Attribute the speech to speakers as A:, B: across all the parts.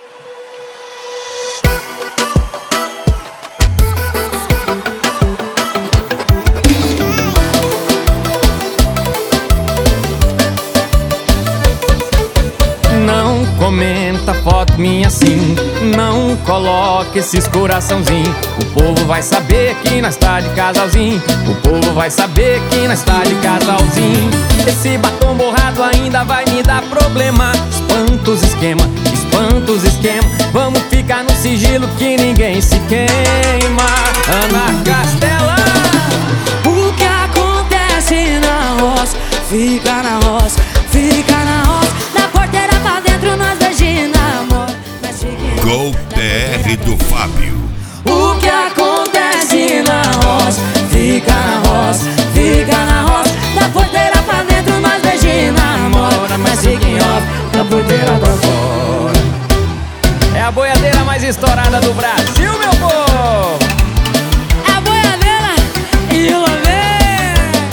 A: Não comenta foto minha assim, não coloque esses coraçãozinho. O povo vai saber que nós tá de casalzinho. O povo vai saber que nós tá de casalzinho. Esse batom borrado ainda vai me dar problema. Espanta os esquema, espanta os esquema. Vamos ficar no sigilo que ninguém se queima. Ana Castela.
B: O que acontece na roça, fica na roça, fica na roça. Da porteira pra dentro nós dois de namoro.
C: Gol TR do Fábio.
B: O que acontece na roça, fica na roça, fica na roça. Da porteira pra dentro nós dois de namoro. Mas fica em off, da porteira pra fora.
A: É a boiadeira mais estourada do Brasil, meu povo.
B: É a boiadeira e o lamê.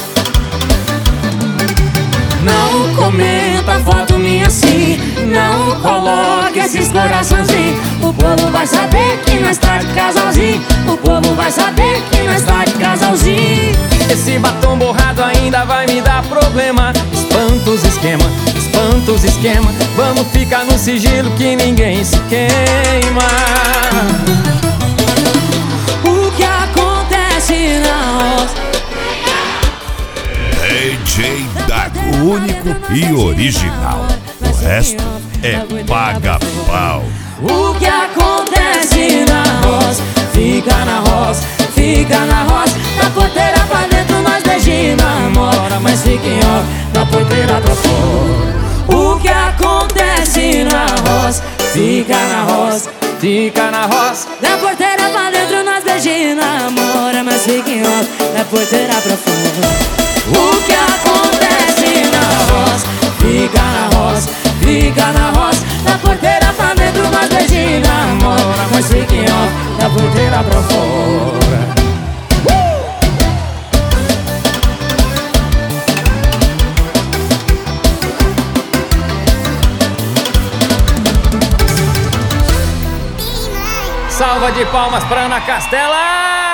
B: Não comenta foto minha assim, não coloque esses coraçãozinhos. O povo vai saber que nós tá de casalzinho. O povo vai saber que nós tá de casalzinho.
A: Esse batom borrado ainda vai me dar problema. Espanta os esquema, espanta os esquema. Vamos ficar no sigilo que ninguém se queima.
B: O que acontece na roça?
C: DJ Dago, único e original. O resto é paga-pau.
B: O que acontece na roça, fica na roça, fica na roça. Da porteira pra dentro nós dois de namoro. Mas fica em off, da porteira pra fora. O que acontece na roça, fica na roça,
A: Fica na roça.
B: da porteira pra dentro nós dois de namoro. Mas fica em off, da porteira pra fora. O que acontece na roça, fica na roça, fica na roça. Da porteira pra dentro nós dois de namoro. Mas fica em off, da porteira pra fora.
A: Salva de palmas pra Ana Castela.